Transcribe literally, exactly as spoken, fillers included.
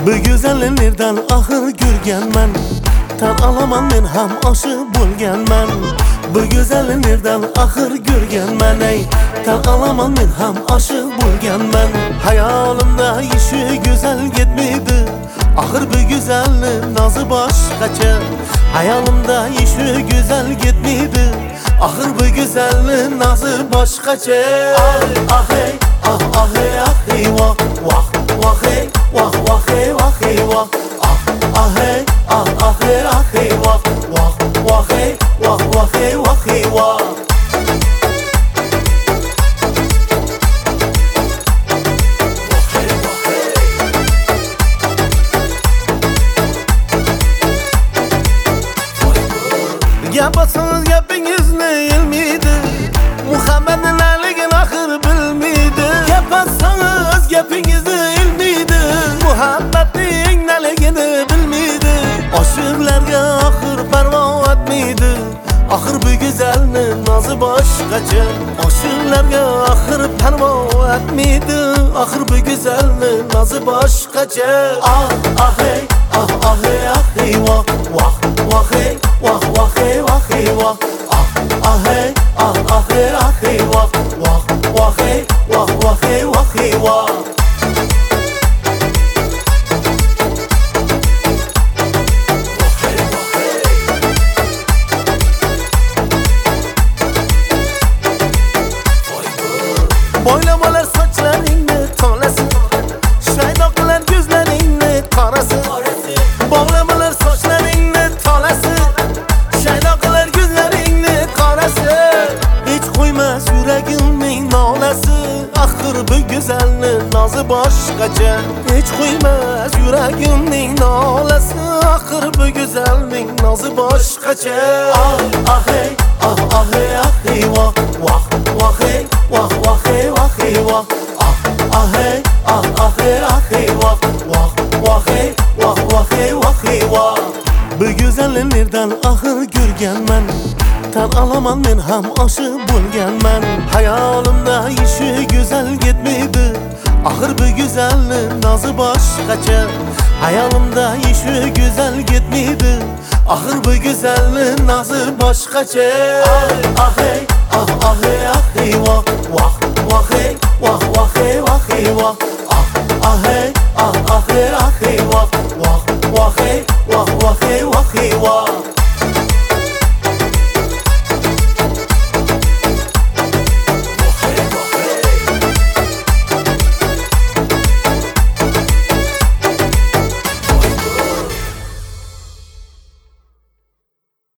Bu güzelliklerden ahır görgenmen, tan alaman men ham aşık bo'lganman. Bu güzelliklerden ahır görgenmen, ey tan alaman men ham aşık bo'lganman. Hayolimda işi güzel gitmedi, ahır bu güzellik nazı başqacha. Hayolimda işi güzel gitmedi, ahır bu güzellik nazı başqacha. Ah ah hey, ah ah hey, ah hey, vah vah vah hey, vah vah hey, vah hey, vah. Ah ah hey, ah ah hey, ah hey, vah vah vah hey, vah vah hey, vah hey, vah. Yapasınız gapingizni ilmiydi, Muhammed'in aligin ahir bilmiydi. Yapasınız gapingizni ilmiydi, Muhammed'in aligini bilmiydi. Aşıklarga ahir parvo etmiydi, ahir bu güzelnin nazı başqacha. Aşıklarga ahir parvo etmiydi, ahir bu güzelnin nazı başqacha. Ah ah hey, ah ah hey, ah hey, vah vah vah hey, vah vah hey, vah hey, vah. Ah ah hey, ah ah hey, ah hey, vah vah vah hey, vah vah hey, vah hey, vah. Boylamalar saçlaringni tolasi, shaydoqlar ko'zlaringni qorasi. Boylamalar sochlaringni tolasi, shaydoqlar ko'zlaringni qorasi. Hech qo'ymas yuragimning nolasi, axir bu go'zalning nozi boshqacha. Hech qo'ymas yuragimning nolasi, axir bu go'zalning nozi boshqacha. Ah ah hey, ah ah hey, ah hey, vah vah vah hey, vah vah hey, vah hey, vah. Ah ah hey, ah ah hey, ah hey, vah vah vah hey, vah vah hey, vah hey, vah. Bu güzelliklerden ahır görgenmen, tan alaman men ham aşık bo'lganman. Hayolimda işi güzel gitmedi, ahir bu güzellik nazı başqacha. Hayolimda işi güzel gitmedi, ahir bu güzellik nazı başqacha. Ah ah hey, ah ah hey, ah hey, vah vah vah hey, vah vah hey, vah hey, vah. Ah ah hey, ah ah hey, ah hey, vah vah vah hey, vah vah hey, vah hey, vah.